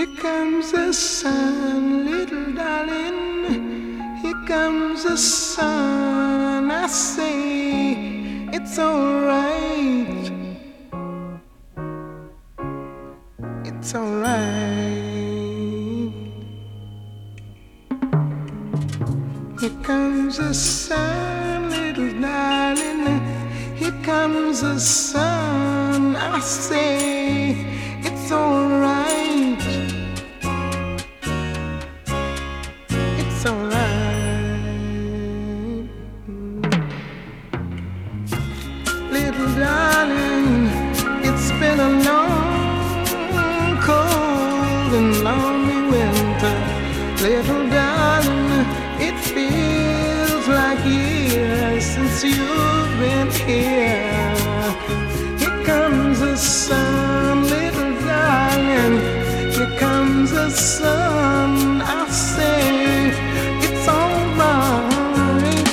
Here comes the sun, little darling. Here comes the sun. I say it's alright. It's alright. Here comes the sun, little darling. Here comes the sun. I say it's alright. It's alright. Little darling, it's been a long, cold and lonely winter. Little darling, it feels like years since you've been here. Here comes the sun, little darling. Here comes the sun. I say it's alright.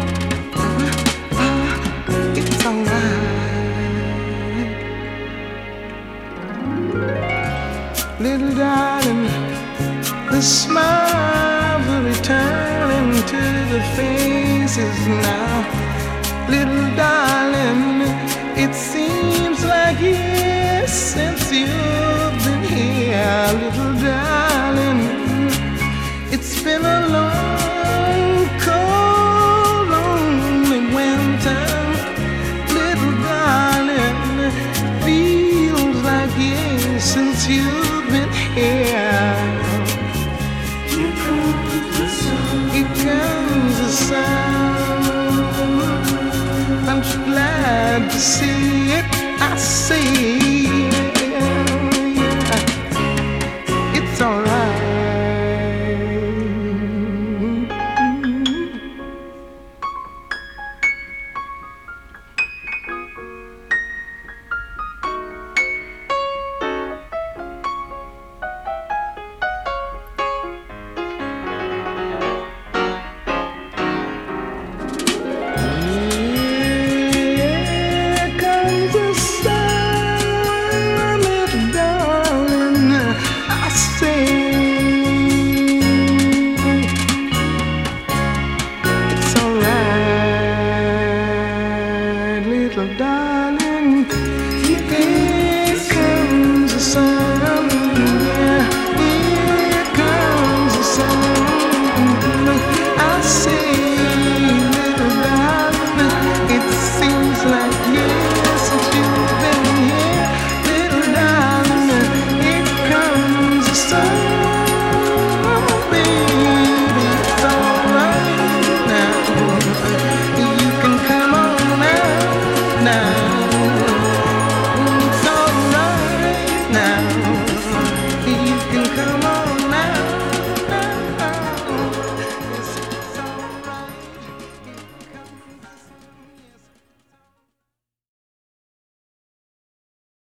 It's alright. Little darling, the smiles are returning to the faces now. Little darling, it seems like years since you've been here. Little darling, it's been a long, cold, lonely winter. Little darling, feels like years since you've been here. Here comes the sun. Here comes the sun. I'm so glad to see it. I see it's alright. Little darling.